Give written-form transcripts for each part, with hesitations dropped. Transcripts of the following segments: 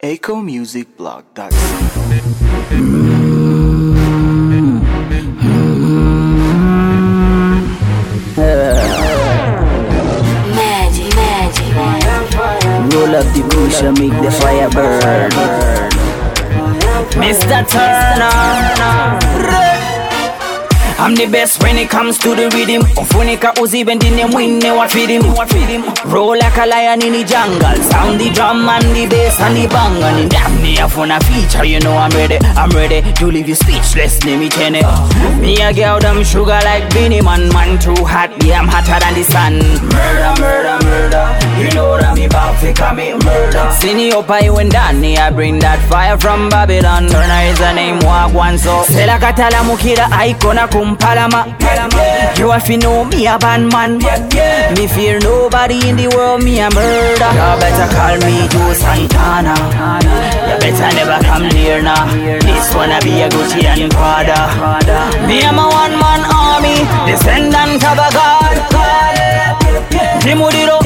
ecomusicblog.co. Roll up the bush and make the fire burn. Mr. Turner, I'm the best when it comes to the rhythm. Ufunika Uzi when the name win, never feed him. Roll like a lion in the jungle. Sound the drum and the bass and the bang. And in damn near for a feature, you know I'm ready to leave you speechless, let me tell you. Me a girl, them sugar like Beanie Man. Man too hot, yeah, I'm hotter than the sun. Murder, you know that me bout to commit murder. Sini Opai when Danny, I bring that fire from Babylon. Turner is a name, Wagwan so Sela Katala Mukida, Icona Kumpalama. You have to know me a bad man. Me fear nobody in the world, me a murder. You better call me Joe Santana. You better never come near now. This wanna be a Gucci and Prada. Me am a one-man army, descendant of a god. Dimudiro,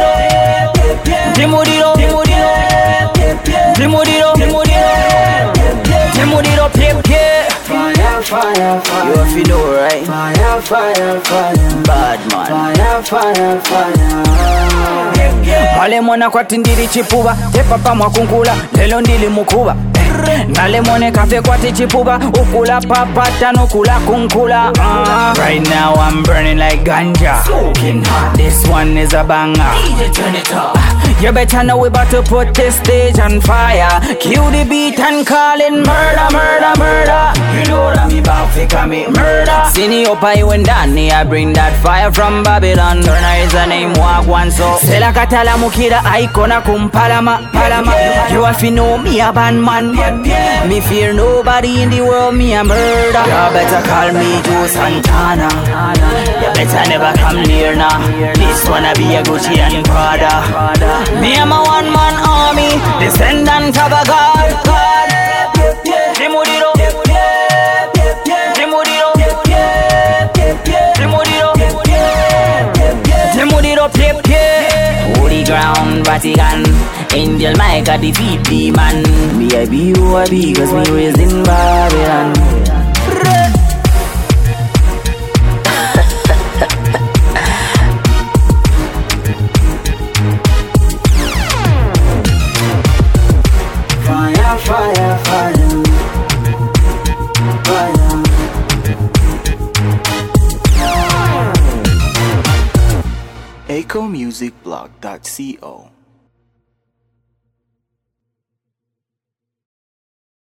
fire. You have to know, right? Fire. Bad man. Fire. Male mwana kwa tindiri chipuba. Tepa pa mwakunkula. Lelo ndili mukuba. Nale mone kafe kwa tichipuba. Ukula papata nukula kunkula. Right now I'm burning like ganja. Soaking hot. This one is a banger. DJ turn it up. You better know we about to put this stage on fire. Cue the beat and call it murder. You know that me bout to commit murder. Sini Opai when Danny, I bring that fire from Babylon. Turner is a name, Wagwan so Sela Katala Mukida, Icona Kumpalama. You have to know me a bad man. Me fear nobody in the world, me a murder. You better call me Joe Santana. You better never come near now. This wanna be a Gucci and Prada. Me am a one-man army, descendant of a god. Dimudiro, holy ground, Vatican. Angel Micah defeat demon. B.I.B. O.I.B. cause me raised in Babylon. Fire. ecomusicblog.co.